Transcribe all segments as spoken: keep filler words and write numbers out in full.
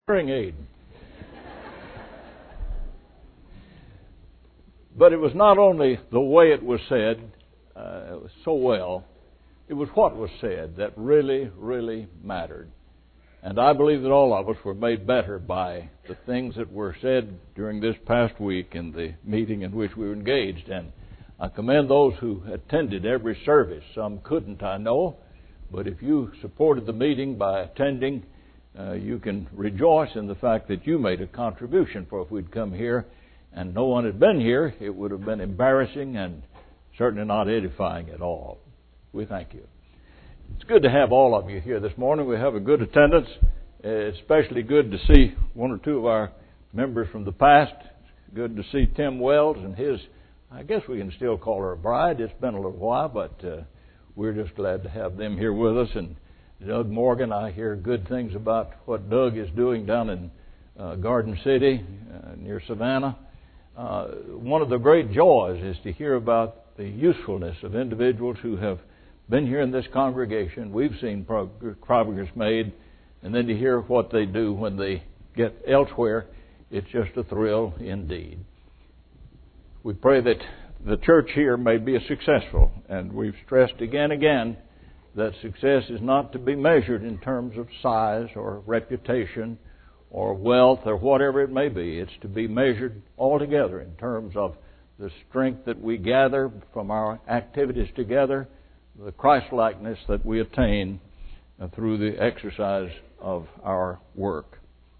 hearing aid. But it was not only the way it was said uh, so well, it was what was said that really, really mattered. And I believe that all of us were made better by the things that were said during this past week in the meeting in which we were engaged. And I commend those who attended every service. Some couldn't, I know. But if you supported the meeting by attending, uh, you can rejoice in the fact that you made a contribution. For if we'd come here and no one had been here, it would have been embarrassing and certainly not edifying at all. We thank you. It's good to have all of you here this morning. We have a good attendance. It's especially good to see one or two of our members from the past. It's good to see Tim Wells and his, I guess we can still call her a bride. It's been a little while, but uh, we're just glad to have them here with us. And Doug Morgan, I hear good things about what Doug is doing down in uh, Garden City uh, near Savannah. Uh, one of the great joys is to hear about the usefulness of individuals who have been here in this congregation. We've seen progress made, and then to hear what they do when they get elsewhere, it's just a thrill indeed. We pray that the church here may be successful, and we've stressed again and again that success is not to be measured in terms of size or reputation or wealth or whatever it may be. It's to be measured altogether in terms of the strength that we gather from our activities together, the Christ-likeness that we attain uh, through the exercise of our work.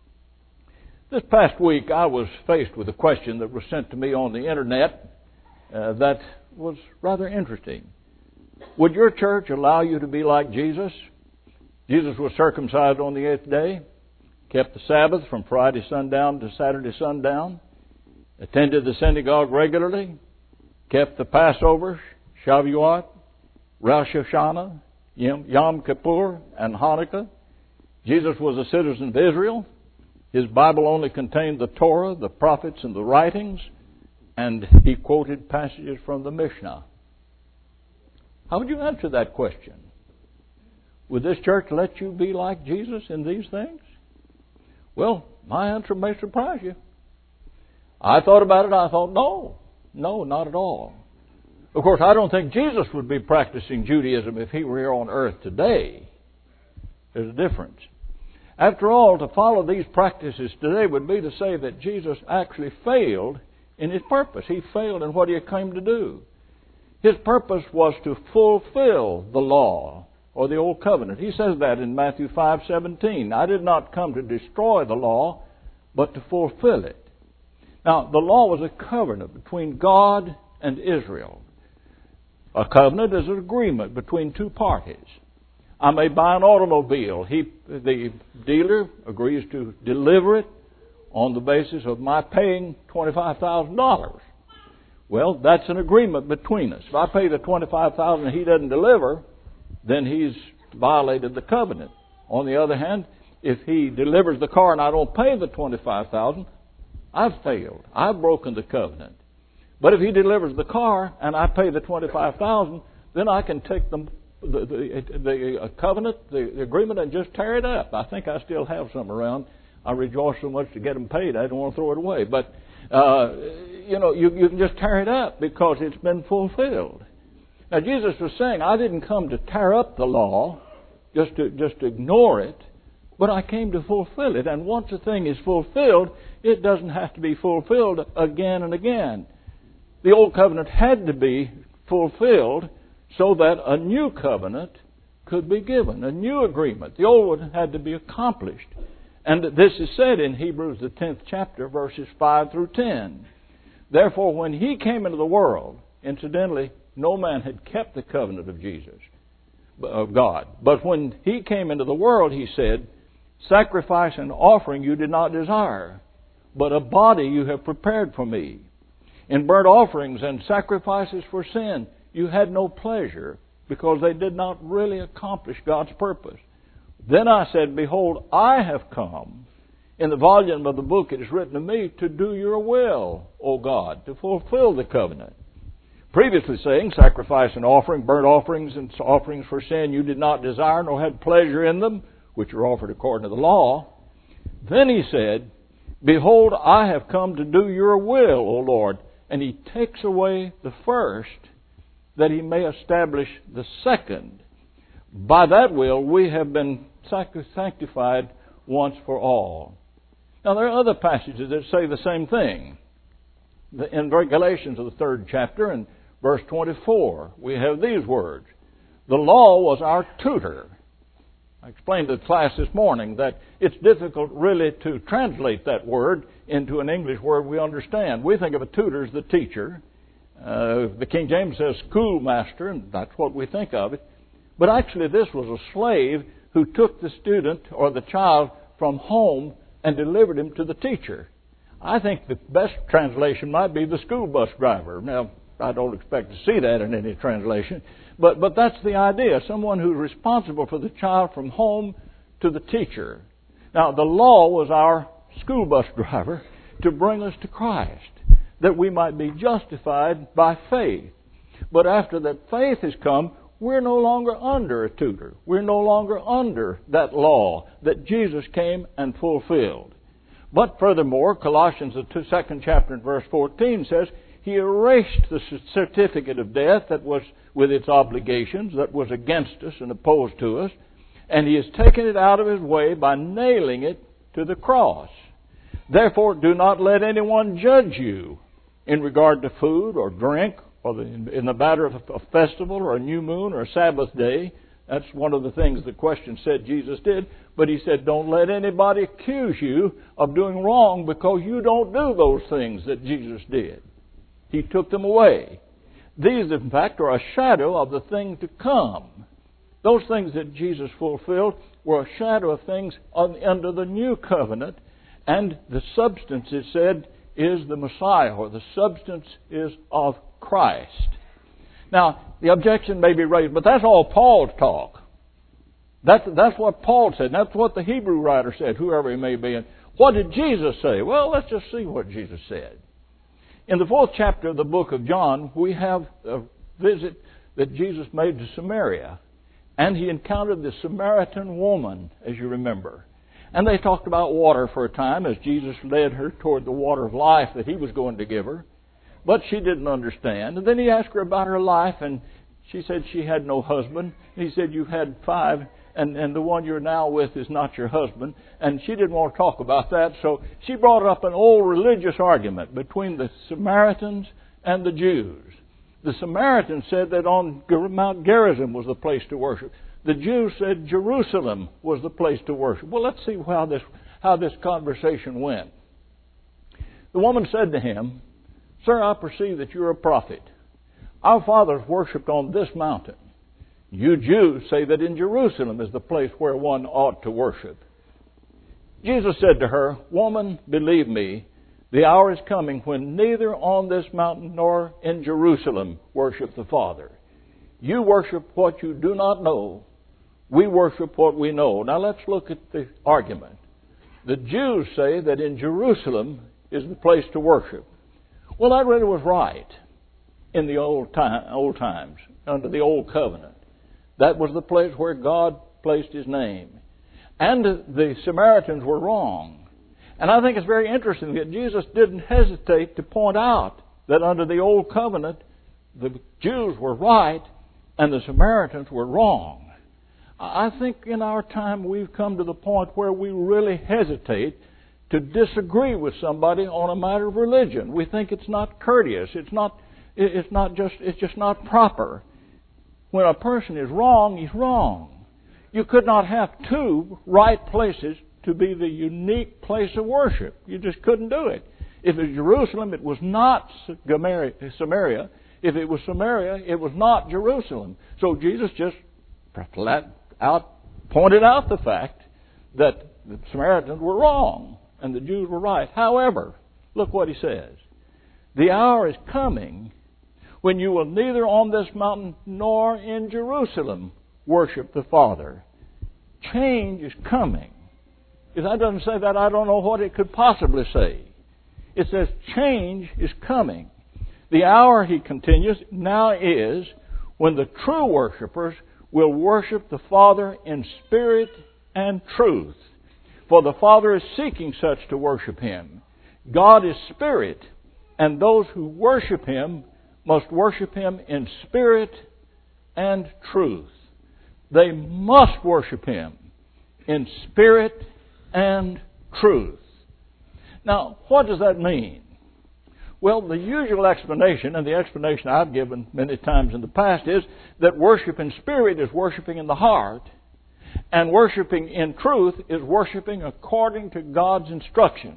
This past week I was faced with a question that was sent to me on the internet uh, that was rather interesting. Would your church allow you to be like Jesus? Jesus was circumcised on the eighth day, kept the Sabbath from Friday sundown to Saturday sundown, attended the synagogue regularly, kept the Passover, Shavuot, Rosh Hashanah, Yom Kippur, and Hanukkah. Jesus was a citizen of Israel. His Bible only contained the Torah, the prophets, and the writings, and he quoted passages from the Mishnah. How would you answer that question? Would this church let you be like Jesus in these things? Well, my answer may surprise you. I thought about it. I thought, no, no, not at all. Of course, I don't think Jesus would be practicing Judaism if he were here on earth today. There's a difference. After all, to follow these practices today would be to say that Jesus actually failed in his purpose. He failed in what he came to do. His purpose was to fulfill the law or the old covenant. He says that in Matthew five seventeen. I did not come to destroy the law, but to fulfill it. Now, the law was a covenant between God and Israel. A covenant is an agreement between two parties. I may buy an automobile. He, the dealer agrees to deliver it on the basis of my paying twenty-five thousand dollars. Well, that's an agreement between us. If I pay the twenty-five thousand dollars and he doesn't deliver, then he's violated the covenant. On the other hand, if he delivers the car and I don't pay the twenty-five thousand dollars, I've failed. I've broken the covenant. But if he delivers the car and I pay the twenty-five thousand dollars, then I can take the, the, the, the covenant, the, the agreement, and just tear it up. I think I still have some around. I rejoice so much to get them paid, I don't want to throw it away. But, uh, you know, you, you can just tear it up because it's been fulfilled. Now, Jesus was saying, I didn't come to tear up the law, just to, just to ignore it, but I came to fulfill it. And once a thing is fulfilled, it doesn't have to be fulfilled again and again. The old covenant had to be fulfilled so that a new covenant could be given, a new agreement. The old one had to be accomplished. And this is said in Hebrews, the tenth chapter, verses five through ten. Therefore, when he came into the world, incidentally, no man had kept the covenant of Jesus, of God. But when he came into the world, he said, sacrifice and offering you did not desire, but a body you have prepared for me. In burnt offerings and sacrifices for sin, you had no pleasure, because they did not really accomplish God's purpose. Then I said, behold, I have come. In the volume of the book it is written to me to do your will, O God, to fulfill the covenant. Previously saying, sacrifice and offering, burnt offerings and offerings for sin you did not desire, nor had pleasure in them, which are offered according to the law. Then he said, Behold, I have come to do your will, O Lord. And he takes away the first, that he may establish the second. By that will we have been sanctified once for all. Now there are other passages that say the same thing. In Galatians, the third chapter, and verse twenty-four, we have these words. The law was our tutor. I explained to the class this morning that it's difficult really to translate that word into an English word we understand. We think of a tutor as the teacher. Uh, the King James says schoolmaster, and that's what we think of it. But actually this was a slave who took the student or the child from home and delivered him to the teacher. I think the best translation might be the school bus driver. Now, I don't expect to see that in any translation, but, but that's the idea. Someone who's responsible for the child from home to the teacher. Now, the law was our school bus driver to bring us to Christ, that we might be justified by faith. But after that faith has come, we're no longer under a tutor. We're no longer under that law that Jesus came and fulfilled. But furthermore, Colossians, the second chapter and verse fourteen says, He erased the certificate of death that was with its obligations, that was against us and opposed to us, and He has taken it out of His way by nailing it to the cross. Therefore, do not let anyone judge you in regard to food or drink, or the, in the matter of a festival or a new moon or a Sabbath day. That's one of the things the question said Jesus did. But He said, don't let anybody accuse you of doing wrong because you don't do those things that Jesus did. He took them away. These, in fact, are a shadow of the things to come. Those things that Jesus fulfilled were a shadow of things under the new covenant. And the substance, it said, is the Messiah, or the substance is of Christ. Now, the objection may be raised, but that's all Paul's talk. That's, that's what Paul said. That's what the Hebrew writer said, whoever he may be. And what did Jesus say? Well, let's just see what Jesus said. In the fourth chapter of the book of John, we have a visit that Jesus made to Samaria. And He encountered the Samaritan woman, as you remember. And they talked about water for a time as Jesus led her toward the water of life that He was going to give her. But she didn't understand. And then He asked her about her life, and she said she had no husband. And He said, you've had five, and, and the one you're now with is not your husband. And she didn't want to talk about that, so she brought up an old religious argument between the Samaritans and the Jews. The Samaritans said that on Mount Gerizim was the place to worship. The Jews said Jerusalem was the place to worship. Well, let's see how this, how this conversation went. The woman said to him, Sir, I perceive that you're a prophet. Our fathers worshipped on this mountain. You Jews say that in Jerusalem is the place where one ought to worship. Jesus said to her, Woman, believe me, the hour is coming when neither on this mountain nor in Jerusalem worship the Father. You worship what you do not know. We worship what we know. Now let's look at the argument. The Jews say that in Jerusalem is the place to worship. Well, that really was right in the old time, old times, under the old covenant. That was the place where God placed His name. And the Samaritans were wrong. And I think it's very interesting that Jesus didn't hesitate to point out that under the old covenant, the Jews were right and the Samaritans were wrong. I think in our time we've come to the point where we really hesitate to disagree with somebody on a matter of religion. We think it's not courteous. It's not, it's not just, it's just not proper. When a person is wrong, he's wrong. You could not have two right places to be the unique place of worship. You just couldn't do it. If it was Jerusalem, it was not Samaria. If it was Samaria, it was not Jerusalem. So Jesus just flat out pointed out the fact that the Samaritans were wrong and the Jews were right. However, look what He says. The hour is coming when you will neither on this mountain nor in Jerusalem worship the Father. Change is coming. If that doesn't say that, I don't know what it could possibly say. It says change is coming. The hour, he continues, now is when the true worshipers will worship the Father in spirit and truth. For the Father is seeking such to worship Him. God is spirit, and those who worship Him must worship Him in spirit and truth. They must worship Him in spirit and truth. Now, what does that mean? Well, the usual explanation, and the explanation I've given many times in the past, is that worship in spirit is worshiping in the heart, and worshiping in truth is worshiping according to God's instructions.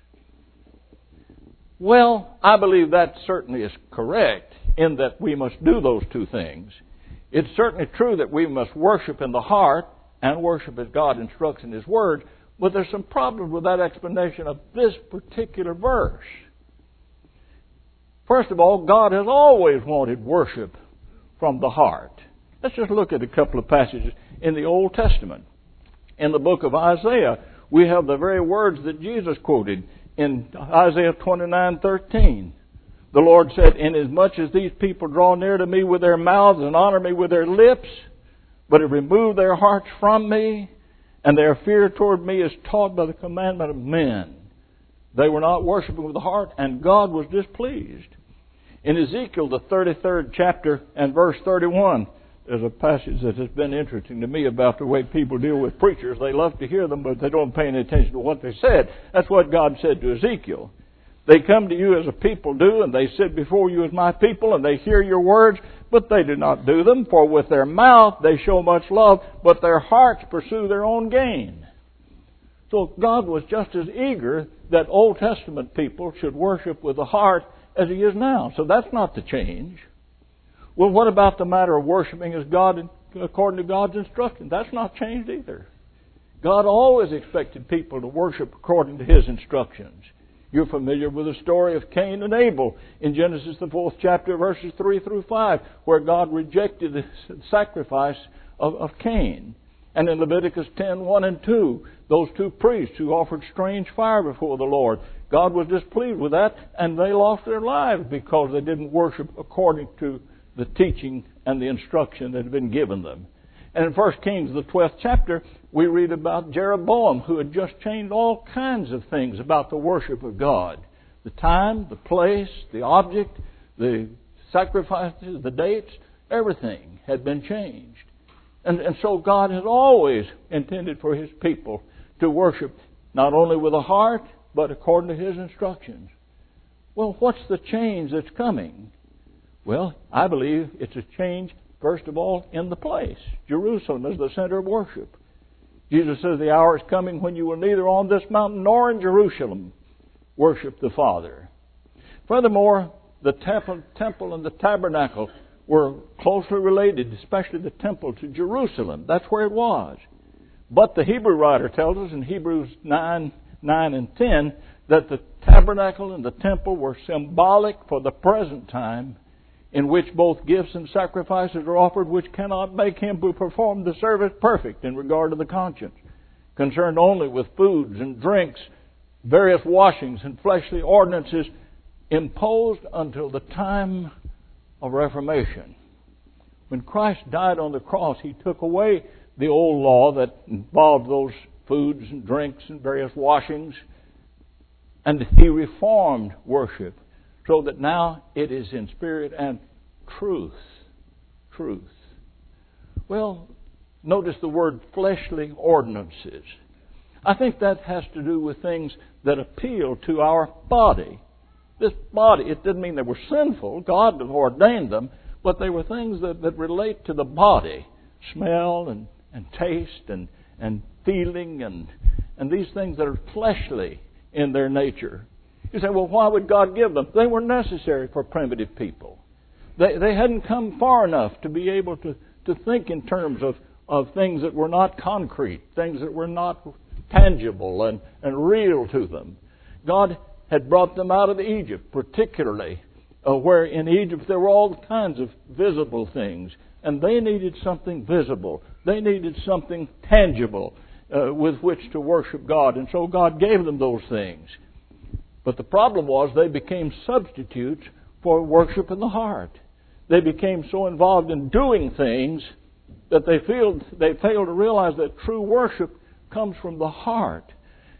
Well, I believe that certainly is correct in that we must do those two things. It's certainly true that we must worship in the heart and worship as God instructs in His Word, but there's some problems with that explanation of this particular verse. First of all, God has always wanted worship from the heart. Let's just look at a couple of passages in the Old Testament. In the book of Isaiah, we have the very words that Jesus quoted in Isaiah twenty-nine thirteen. The Lord said, "Inasmuch as these people draw near to me with their mouths and honor me with their lips, but have removed their hearts from me, and their fear toward me is taught by the commandment of men." They were not worshiping with the heart, and God was displeased. In Ezekiel, the thirty-third chapter and verse thirty-one, there's a passage that has been interesting to me about the way people deal with preachers. They love to hear them, but they don't pay any attention to what they said. That's what God said to Ezekiel. They come to you as a people do, and they sit before you as my people, and they hear your words, but they do not do them. For with their mouth they show much love, but their hearts pursue their own gain. So God was just as eager that Old Testament people should worship with the heart as He is now. So that's not the change. Well, what about the matter of worshiping as God according to God's instruction? That's not changed either. God always expected people to worship according to His instructions. You're familiar with the story of Cain and Abel in Genesis, the fourth chapter, verses three through five, where God rejected the sacrifice of, of Cain. And in Leviticus ten, one and two, those two priests who offered strange fire before the Lord, God was displeased with that, and they lost their lives because they didn't worship according to the teaching and the instruction that had been given them. And in First Kings, the twelfth chapter, we read about Jeroboam, who had just changed all kinds of things about the worship of God. The time, the place, the object, the sacrifices, the dates, everything had been changed. And, and so God has always intended for His people to worship not only with a heart, but according to His instructions. Well, what's the change that's coming? Well, I believe it's a change, first of all, in the place. Jerusalem is the center of worship. Jesus says the hour is coming when you will neither on this mountain nor in Jerusalem worship the Father. Furthermore, the temple, temple and the tabernacle were closely related, especially the temple to Jerusalem. That's where it was. But the Hebrew writer tells us in Hebrews nine, nine and ten that the tabernacle and the temple were symbolic for the present time, in which both gifts and sacrifices are offered, which cannot make him who performed the service perfect in regard to the conscience, concerned only with foods and drinks, various washings and fleshly ordinances, imposed until the time of Reformation. When Christ died on the cross, He took away the old law that involved those foods and drinks and various washings, and He reformed worship, so that now it is in spirit and truth. Truth. Well, notice the word fleshly ordinances. I think that has to do with things that appeal to our body. This body, it didn't mean they were sinful. God ordained them, but they were things that, that relate to the body. Smell and, and taste and, and feeling and, and these things that are fleshly in their nature. You say, well, why would God give them? They were necessary for primitive people. They they hadn't come far enough to be able to, to think in terms of, of things that were not concrete, things that were not tangible and, and real to them. God had brought them out of Egypt, particularly, uh, where in Egypt there were all kinds of visible things, and they needed something visible. They needed something tangible uh, with which to worship God, and so God gave them those things. But the problem was they became substitutes for worship in the heart. They became so involved in doing things that they failed, they failed to realize that true worship comes from the heart.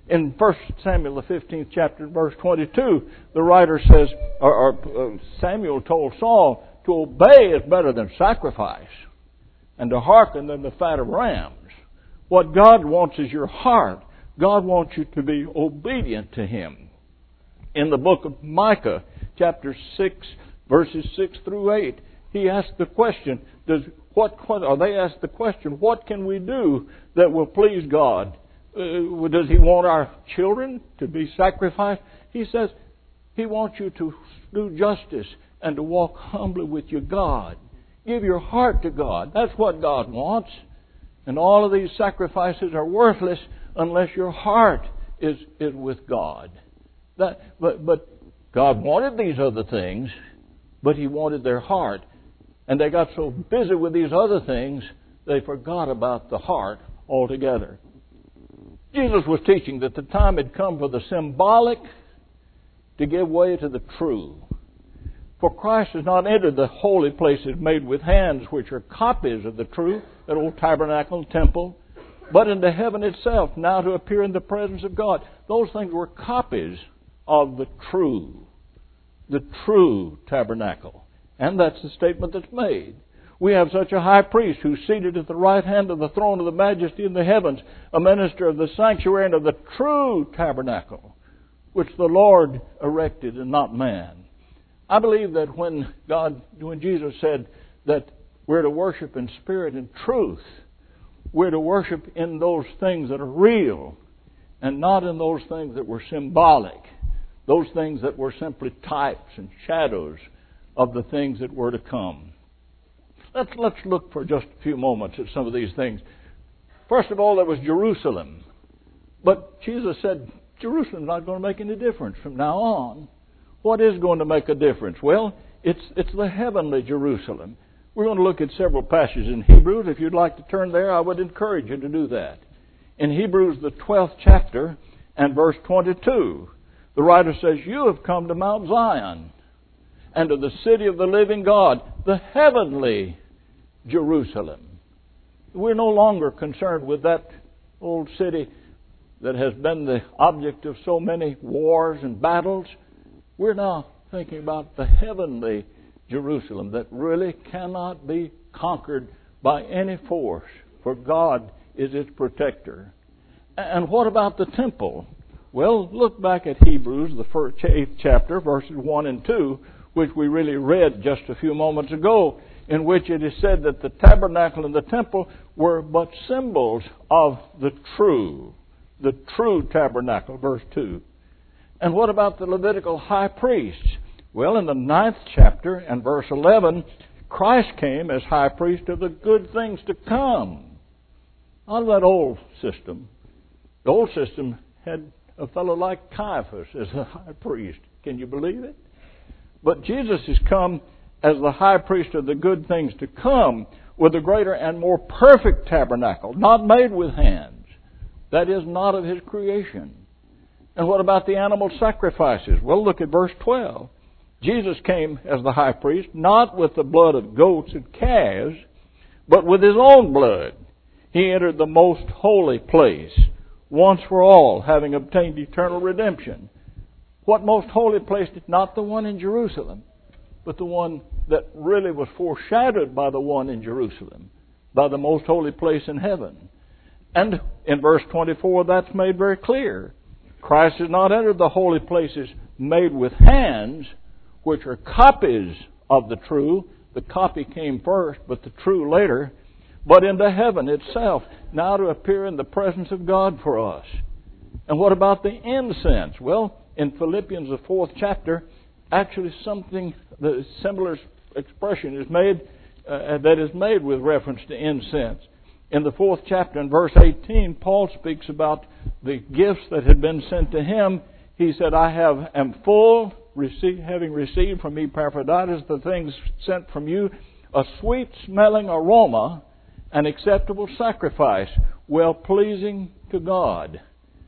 In First Samuel, the fifteenth chapter, verse twenty-two, the writer says, or, or uh, Samuel told Saul, to obey is better than sacrifice, and to hearken than the fat of rams. What God wants is your heart. God wants you to be obedient to Him. In the book of Micah, chapter six, verses six through eight, he asked the question, does what, what or they asked the question, what can we do that will please God? Uh, does He want our children to be sacrificed? He says He wants you to do justice and to walk humbly with your God. Give your heart to God. That's what God wants. And all of these sacrifices are worthless unless your heart is, is with God. That, but, but God wanted these other things, but He wanted their heart. And they got so busy with these other things, they forgot about the heart altogether. Jesus was teaching that the time had come for the symbolic to give way to the true. For Christ has not entered the holy places made with hands, which are copies of the true, that old tabernacle and temple, but into heaven itself, now to appear in the presence of God. Those things were copies of the true, the true tabernacle. And that's the statement that's made. We have such a high priest who's seated at the right hand of the throne of the majesty in the heavens, a minister of the sanctuary and of the true tabernacle, which the Lord erected and not man. I believe that when God, when Jesus said that we're to worship in spirit and truth, we're to worship in those things that are real and not in those things that were symbolic, those things that were simply types and shadows of the things that were to come. Let's, let's look for just a few moments at some of these things. First of all, there was Jerusalem. But Jesus said, Jerusalem's not going to make any difference from now on. What is going to make a difference? Well, it's it's the heavenly Jerusalem. We're going to look at several passages in Hebrews. If you'd like to turn there, I would encourage you to do that. In Hebrews, the twelfth chapter and verse twenty-two, the writer says, you have come to Mount Zion and to the city of the living God, the heavenly Jerusalem. We're no longer concerned with that old city that has been the object of so many wars and battles. We're now thinking about the heavenly Jerusalem that really cannot be conquered by any force, for God is its protector. And what about the temple? Well, look back at Hebrews, the first, eighth chapter, verses one and two, which we really read just a few moments ago, in which it is said that the tabernacle and the temple were but symbols of the true, the true tabernacle, verse two. And what about the Levitical high priests? Well, in the ninth chapter and verse eleven, Christ came as high priest of the good things to come. Out of that old system, the old system had a fellow like Caiaphas as the high priest. Can you believe it? But Jesus has come as the high priest of the good things to come with a greater and more perfect tabernacle, not made with hands. That is not of His creation. And what about the animal sacrifices? Well, look at verse twelve. Jesus came as the high priest, not with the blood of goats and calves, but with His own blood. He entered the most holy place, once for all, having obtained eternal redemption. What most holy place? Not the one in Jerusalem, but the one that really was foreshadowed by the one in Jerusalem, by the most holy place in heaven. And in verse twenty-four, that's made very clear. Christ has not entered the holy places made with hands, which are copies of the true. The copy came first, but the true later. But into heaven itself, now to appear in the presence of God for us. And what about the incense? Well, in Philippians, the fourth chapter, actually something, the similar expression is made, uh, that is made with reference to incense. In the fourth chapter, in verse eighteen, Paul speaks about the gifts that had been sent to him. He said, I have am full, receive, having received from Epaphroditus the things sent from you, a sweet-smelling aroma, an acceptable sacrifice, well-pleasing to God.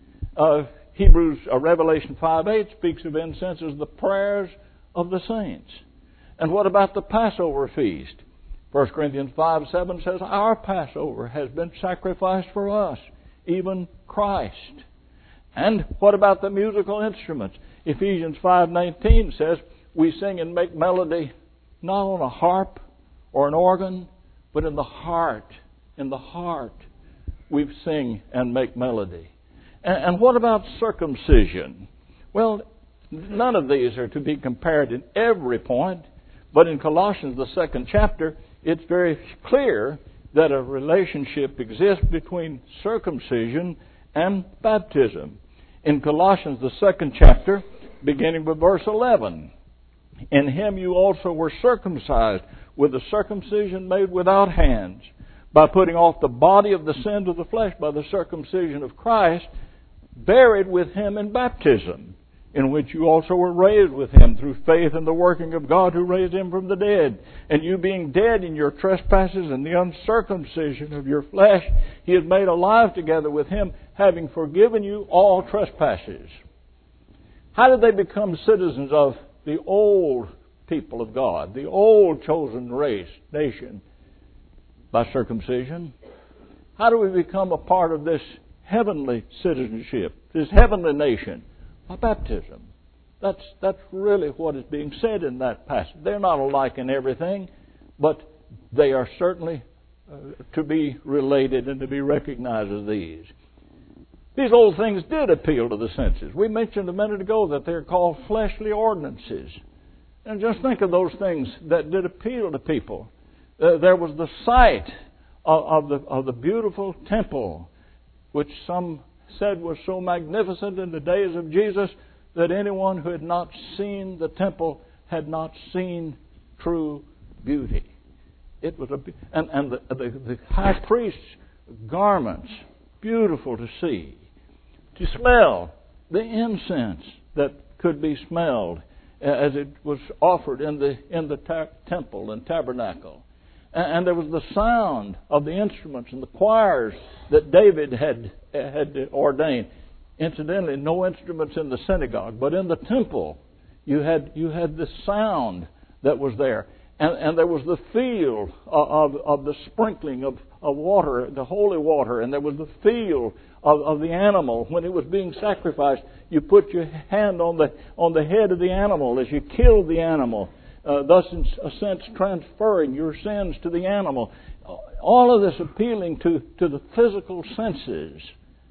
Uh, Hebrews, uh, Revelation five eight speaks of incense as the prayers of the saints. And what about the Passover feast? First Corinthians five seven says, our Passover has been sacrificed for us, even Christ. And what about the musical instruments? Ephesians five nineteen says, we sing and make melody not on a harp or an organ, but in the heart. In the heart we sing and make melody. And, and what about circumcision? Well, none of these are to be compared in every point, but in Colossians, the second chapter, it's very clear that a relationship exists between circumcision and baptism. In Colossians, the second chapter, beginning with verse eleven, in Him you also were circumcised with a circumcision made without hands, by putting off the body of the sins of the flesh by the circumcision of Christ, buried with Him in baptism, in which you also were raised with Him through faith in the working of God who raised Him from the dead. And you being dead in your trespasses and the uncircumcision of your flesh, He has made alive together with Him, having forgiven you all trespasses. How did they become citizens of the old people of God, the old chosen race, nation? By circumcision. How do we become a part of this heavenly citizenship, this heavenly nation? By baptism. That's that's really what is being said in that passage. They're not alike in everything, but they are certainly uh, to be related and to be recognized as these. These old things did appeal to the senses. We mentioned a minute ago that they're called fleshly ordinances. And just think of those things that did appeal to people. Uh, there was the sight of, of the of the beautiful temple, which some said was so magnificent in the days of Jesus that anyone who had not seen the temple had not seen true beauty. It was a and and the the, the high priest's garments, beautiful to see, to smell, the incense that could be smelled as it was offered in the in the ta- temple and tabernacle. And there was the sound of the instruments and the choirs that David had had ordained. Incidentally, no instruments in the synagogue, but in the temple, you had you had the sound that was there, and and there was the feel of of, of the sprinkling of, of water, the holy water, and there was the feel of, of the animal when it was being sacrificed. You put your hand on the on the head of the animal as you killed the animal. Uh, thus, in a sense, transferring your sins to the animal. All of this appealing to, to the physical senses.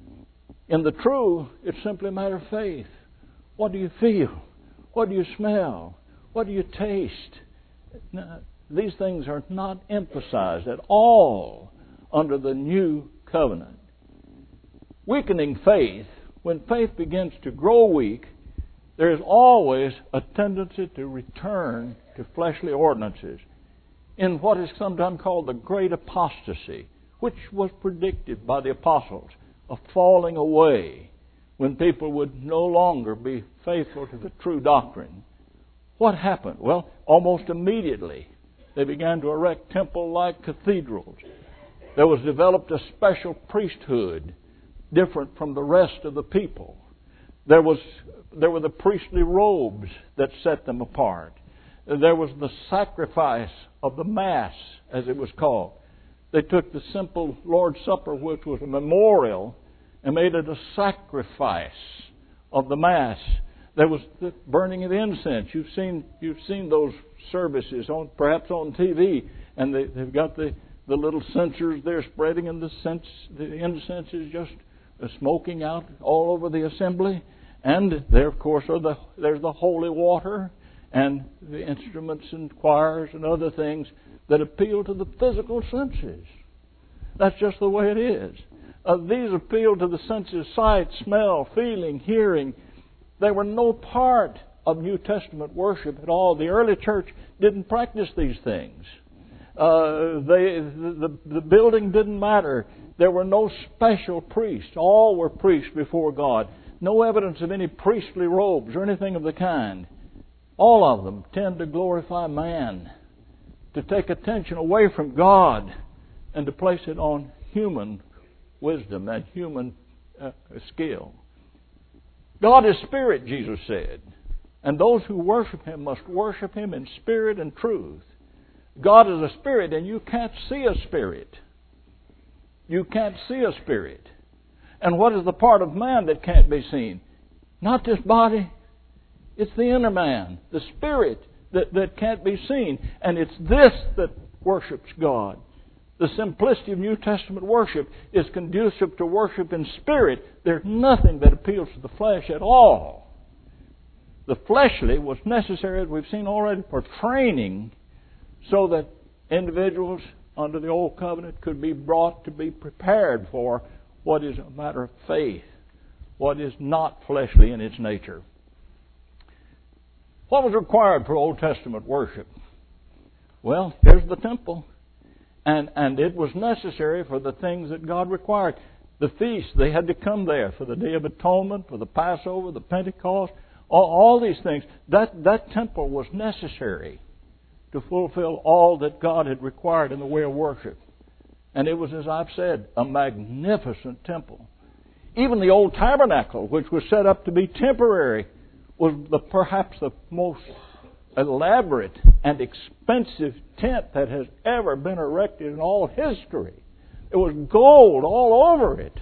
In the true, it's simply a matter of faith. What do you feel? What do you smell? What do you taste? Now, these things are not emphasized at all under the new covenant. Weakening faith, when faith begins to grow weak, there is always a tendency to return to fleshly ordinances in what is sometimes called the great apostasy, which was predicted by the apostles, a falling away when people would no longer be faithful to the true doctrine. What happened? Well, almost immediately they began to erect temple-like cathedrals. There was developed a special priesthood different from the rest of the people. There was there were the priestly robes that set them apart. There was the sacrifice of the Mass, as it was called. They took the simple Lord's Supper, which was a memorial, and made it a sacrifice of the Mass. There was the burning of incense. You've seen you've seen those services on perhaps on T V, and they, they've got the, the little censers there spreading, and the sense the incense is just uh, smoking out all over the assembly. And there, of course, are the there's the holy water and the instruments and choirs and other things that appeal to the physical senses. That's just the way it is. Uh, these appeal to the senses: sight, smell, feeling, hearing. They were no part of New Testament worship at all. The early church didn't practice these things. Uh, they, the, the building didn't matter. There were no special priests. All were priests before God. No evidence of any priestly robes or anything of the kind. All of them tend to glorify man, to take attention away from God and to place it on human wisdom and human uh, skill. God is spirit, Jesus said, and those who worship Him must worship Him in spirit and truth. God is a spirit, and you can't see a spirit. You can't see a spirit. And what is the part of man that can't be seen? Not this body. It's the inner man, the spirit that, that can't be seen. And it's this that worships God. The simplicity of New Testament worship is conducive to worship in spirit. There's nothing that appeals to the flesh at all. The fleshly was necessary, as we've seen already, for training so that individuals under the Old Covenant could be brought to be prepared for what is a matter of faith, what is not fleshly in its nature. What was required for Old Testament worship? Well, here's the temple. And, and it was necessary for the things that God required. The feasts, they had to come there for the Day of Atonement, for the Passover, the Pentecost, all, all these things. That, that temple was necessary to fulfill all that God had required in the way of worship. And it was, as I've said, a magnificent temple. Even the old tabernacle, which was set up to be temporary, was the, perhaps the most elaborate and expensive tent that has ever been erected in all history. It was gold all over it.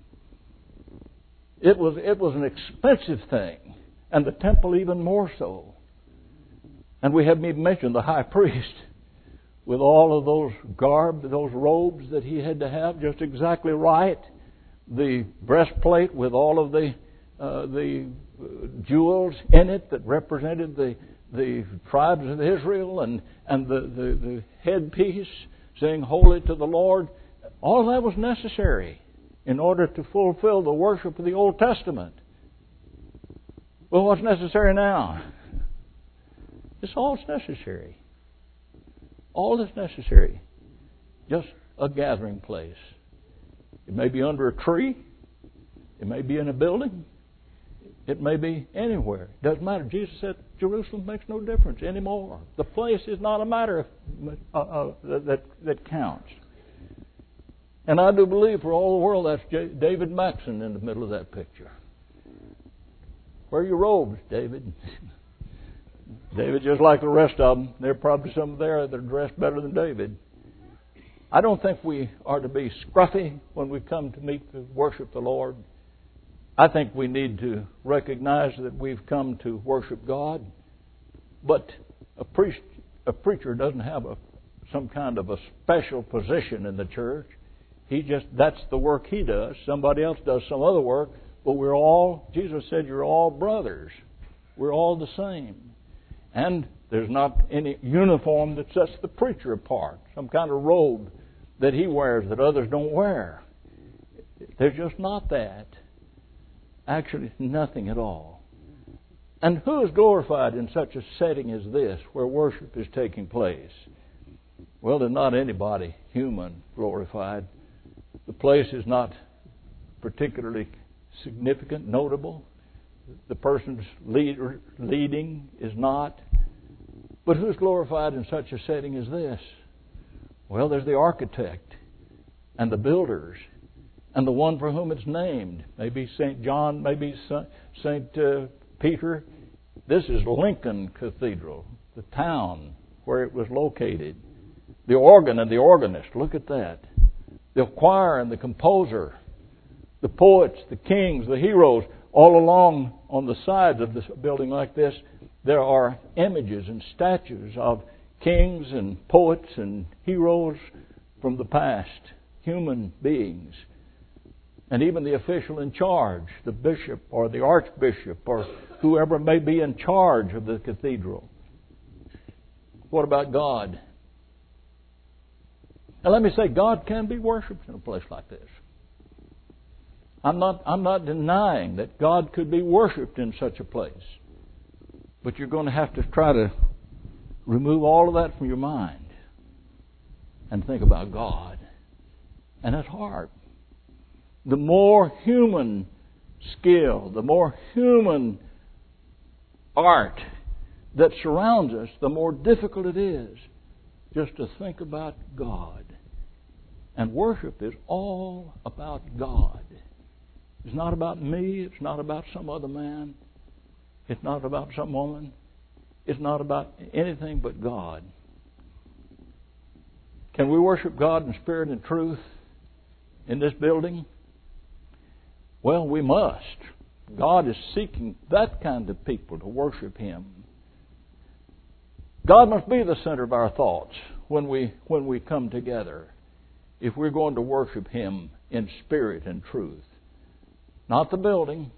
It was, it was an expensive thing, and the temple even more so. And we haven't even mentioned the high priest with all of those garb, those robes that he had to have just exactly right. The breastplate with all of the uh, the jewels in it that represented the the tribes of Israel, and, and the, the, the headpiece saying holy to the Lord. All of that was necessary in order to fulfill the worship of the Old Testament. Well, what's necessary now? It's all necessary. All that's necessary. Just a gathering place. It may be under a tree. It may be in a building. It may be anywhere. It doesn't matter. Jesus said Jerusalem makes no difference anymore. The place is not a matter of, uh, uh, that, that counts. And I do believe for all the world that's J- David Maxson in the middle of that picture. Where are your robes, David? David, just like the rest of them, there are probably some there that are dressed better than David. I don't think we are to be scruffy when we come to meet to worship the Lord. I think we need to recognize that we've come to worship God, but a priest, a preacher doesn't have a, some kind of a special position in the church. He just, that's the work he does. Somebody else does some other work, but we're all, Jesus said, you're all brothers. We're all the same. And there's not any uniform that sets the preacher apart, some kind of robe that he wears that others don't wear. There's just not that. Actually, nothing at all. And who is glorified in such a setting as this, where worship is taking place? Well, there's not anybody human glorified. The place is not particularly significant, notable. The person's leader, leading is not. But who's glorified in such a setting as this? Well, there's the architect and the builders and the one for whom it's named. Maybe Saint John, maybe Saint Uh, Peter. This is Lincoln Cathedral, the town where it was located. The organ and the organist, look at that. The choir and the composer. The poets, the kings, the heroes. All along on the sides of this building like this, there are images and statues of kings and poets and heroes from the past, human beings. And even the official in charge, the bishop or the archbishop or whoever may be in charge of the cathedral. What about God? Now let me say, God can be worshipped in a place like this. I'm not, I'm not denying that God could be worshipped in such a place. But you're going to have to try to remove all of that from your mind and think about God. And that's hard. The more human skill, the more human art that surrounds us, the more difficult it is just to think about God. And worship is all about God. It's not about me. It's not about some other man. It's not about some woman. It's not about anything but God. Can we worship God in spirit and truth in this building? Well, we must. God is seeking that kind of people to worship Him. God must be the center of our thoughts when we when we come together, if we're going to worship Him in spirit and truth. Not the building.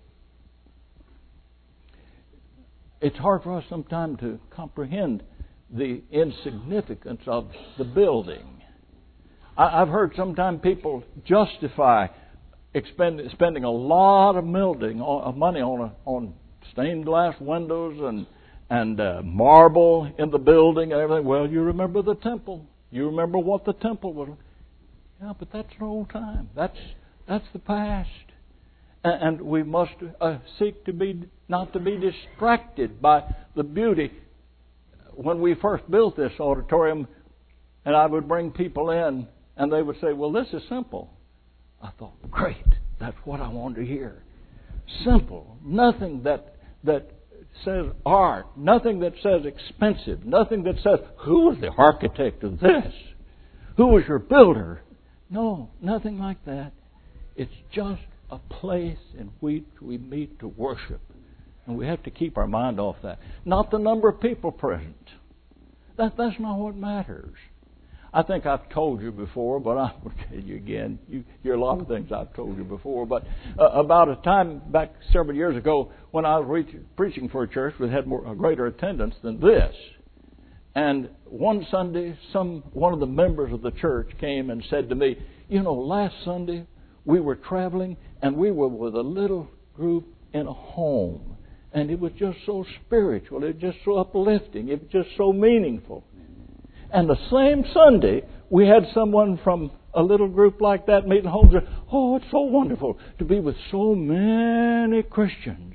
It's hard for us sometimes to comprehend the insignificance of the building. I, I've heard sometimes people justify expend, spending a lot of building, of money on a, on stained glass windows and and uh, marble in the building and everything. Well, you remember the temple. You remember what the temple was. Yeah, but that's an old time. That's that's the past. And, and we must uh, seek to be not to be distracted by the beauty. When we first built this auditorium, and I would bring people in, and they would say, "Well, this is simple." I thought, "Great, that's what I want to hear. Simple, nothing that that." says art, nothing that says expensive, nothing that says, who was the architect of this? Who was your builder? No, nothing like that. It's just a place in which we meet to worship. And we have to keep our mind off that. Not the number of people present. That, that's not what matters. I think I've told you before, but I will tell you again. You hear a lot of things I've told you before. But uh, about a time back several years ago when I was reach, preaching for a church that had more, a greater attendance than this. And one Sunday, some one of the members of the church came and said to me, "You know, last Sunday we were traveling and we were with a little group in a home. And it was just so spiritual. It was just so uplifting. It was just so meaningful." And the same Sunday, we had someone from a little group like that meeting home say, "Oh, it's so wonderful to be with so many Christians."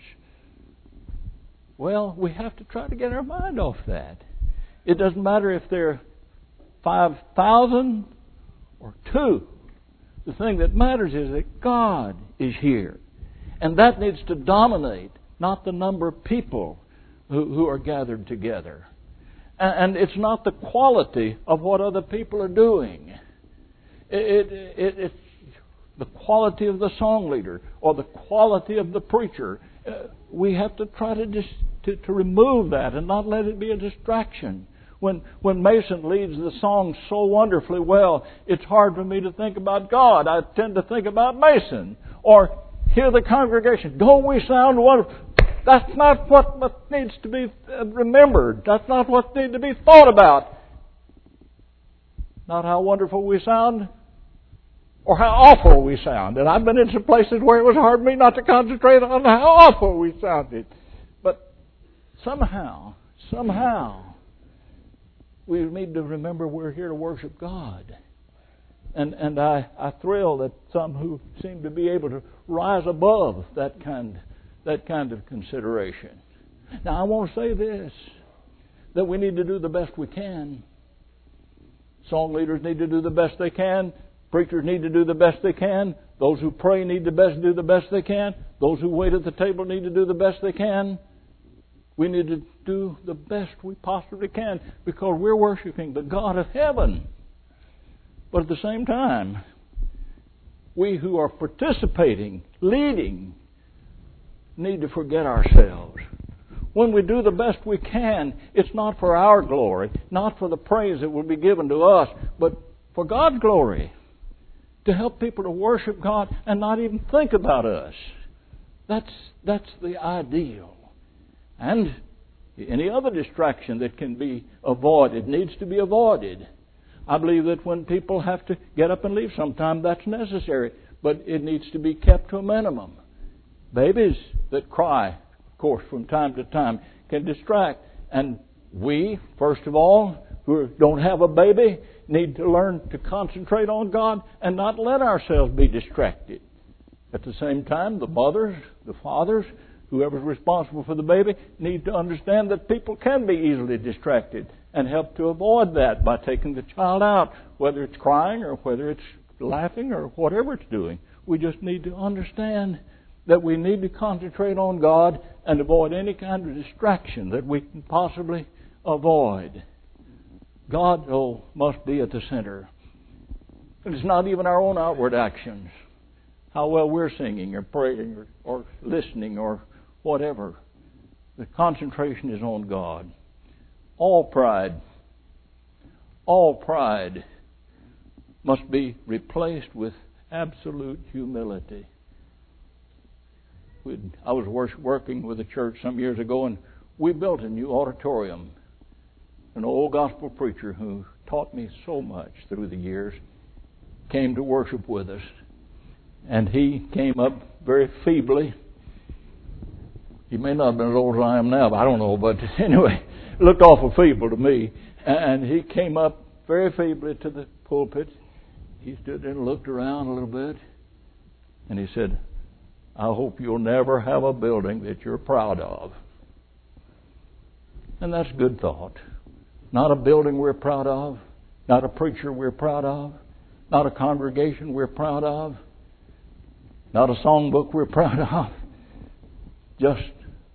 Well, we have to try to get our mind off that. It doesn't matter if they're five thousand or two. The thing that matters is that God is here. And that needs to dominate, not the number of people who, who are gathered together. And it's not the quality of what other people are doing. It, it, it, it's the quality of the song leader or the quality of the preacher. Uh, we have to try to, dis, to to remove that and not let it be a distraction. When when Mason leads the song so wonderfully well, it's hard for me to think about God. I tend to think about Mason or hear the congregation. Don't we sound wonderful? That's not what, what needs to be remembered. That's not what needs to be thought about. Not how wonderful we sound or how awful we sound. And I've been in some places where it was hard for me not to concentrate on how awful we sounded. But somehow, somehow, we need to remember we're here to worship God. And and I, I thrill that some who seem to be able to rise above that kind that kind of consideration. Now, I want to say this, that we need to do the best we can. Song leaders need to do the best they can. Preachers need to do the best they can. Those who pray need to best do the best they can. Those who wait at the table need to do the best they can. We need to do the best we possibly can because we're worshiping the God of heaven. But at the same time, we who are participating, leading, need to forget ourselves. When we do the best we can, it's not for our glory, not for the praise that will be given to us, but for God's glory. To help people to worship God and not even think about us. That's that's the ideal. And any other distraction that can be avoided needs to be avoided. I believe that when people have to get up and leave sometime, that's necessary, but it needs to be kept to a minimum. Babies that cry, of course, from time to time, can distract. And we, first of all, who don't have a baby, need to learn to concentrate on God and not let ourselves be distracted. At the same time, the mothers, the fathers, whoever's responsible for the baby, need to understand that people can be easily distracted and help to avoid that by taking the child out, whether it's crying or whether it's laughing or whatever it's doing. We just need to understand that we need to concentrate on God and avoid any kind of distraction that we can possibly avoid. God, oh, must be at the center. It's not even our own outward actions. how well we're singing or praying or, or listening or whatever. The concentration is on God. All pride, all pride must be replaced with absolute humility. We'd, I was working with a church some years ago, and we built a new auditorium. An old gospel preacher who taught me so much through the years came to worship with us. And he came up very feebly. He may not have been as old as I am now, but I don't know. But anyway, it looked awful feeble to me. And he came up very feebly to the pulpit. He stood there and looked around a little bit. And he said, I hope you'll never have a building that you're proud of. And that's a good thought. Not a building we're proud of. Not a preacher we're proud of. Not a congregation we're proud of. Not a songbook we're proud of. Just,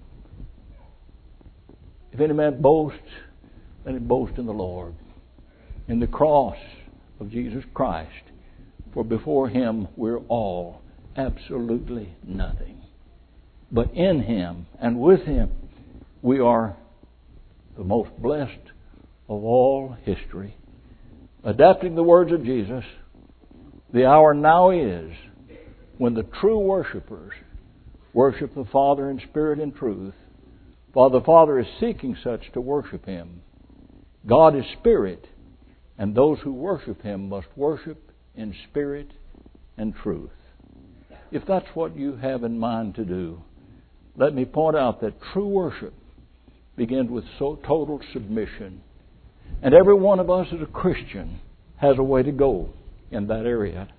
if any man boasts, let him boast in the Lord, in the cross of Jesus Christ. For before Him we're all absolutely nothing. But in Him and with Him we are the most blessed of all history. Adapting the words of Jesus, the hour now is when the true worshipers worship the Father in spirit and truth. For the Father is seeking such to worship Him. God is spirit, and those who worship Him must worship in spirit and truth. If that's what you have in mind to do, let me point out that true worship begins with so total submission. And every one of us as a Christian has a way to go in that area.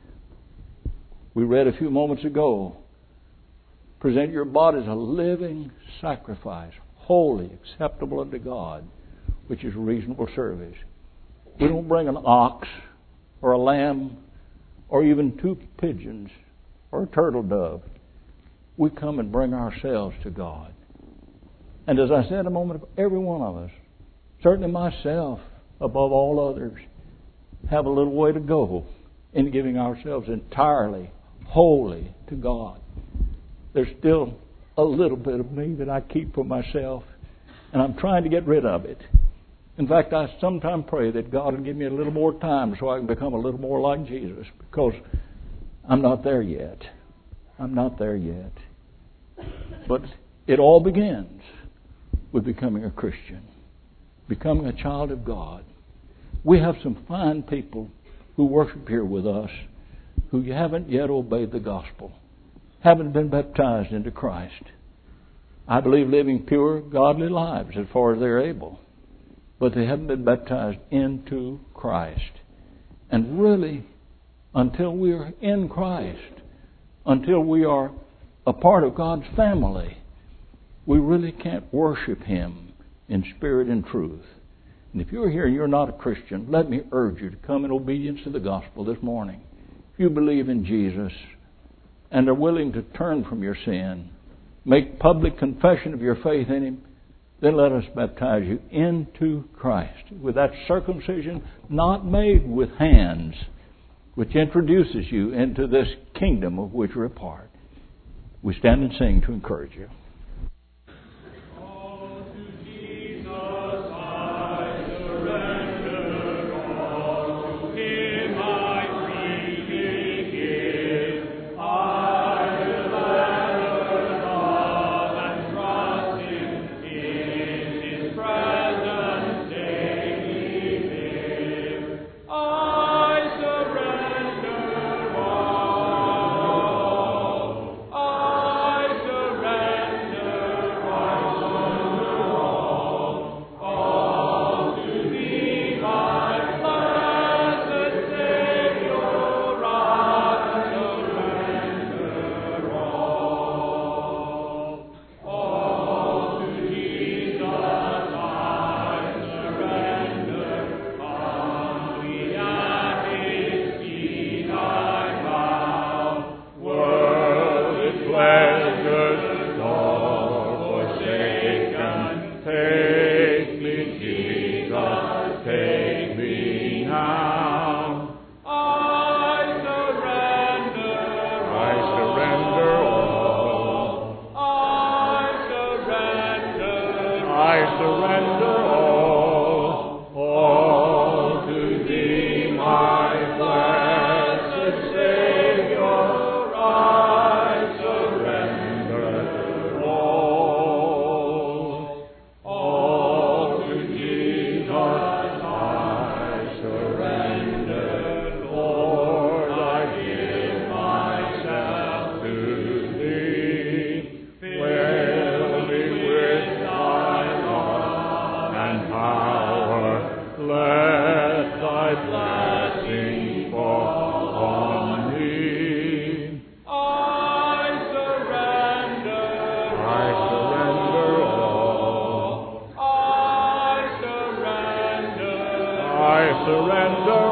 We read a few moments ago, present your body as a living sacrifice, holy, acceptable unto God, which is reasonable service. We don't bring an ox or a lamb or even two pigeons or a turtle dove. We come and bring ourselves to God. And as I said a moment ago, every one of us, certainly myself above all others, have a little way to go in giving ourselves entirely wholly to God. There's still a little bit of me that I keep for myself, and I'm trying to get rid of it. In fact, I sometimes pray that God will give me a little more time so I can become a little more like Jesus, because I'm not there yet. I'm not there yet. But it all begins with becoming a Christian, becoming a child of God. We have some fine people who worship here with us who haven't yet obeyed the gospel, haven't been baptized into Christ. I believe living pure, godly lives as far as they're able, but they haven't been baptized into Christ. And really, until we are in Christ, until we are a part of God's family, we really can't worship Him in spirit and truth. And if you're here and you're not a Christian, let me urge you to come in obedience to the gospel this morning. If you believe in Jesus and are willing to turn from your sin, make public confession of your faith in Him, then let us baptize you into Christ with that circumcision not made with hands, which introduces you into this kingdom of which we're a part. We stand and sing to encourage you. I surrender. I surrender all, all to Thee, my blessed Savior. I surrender all, all to Jesus. I surrender, Lord. I give myself to Thee. Fill me with Thy love and power. Let Thy blessing fall on me. I surrender. I surrender all. I surrender. I surrender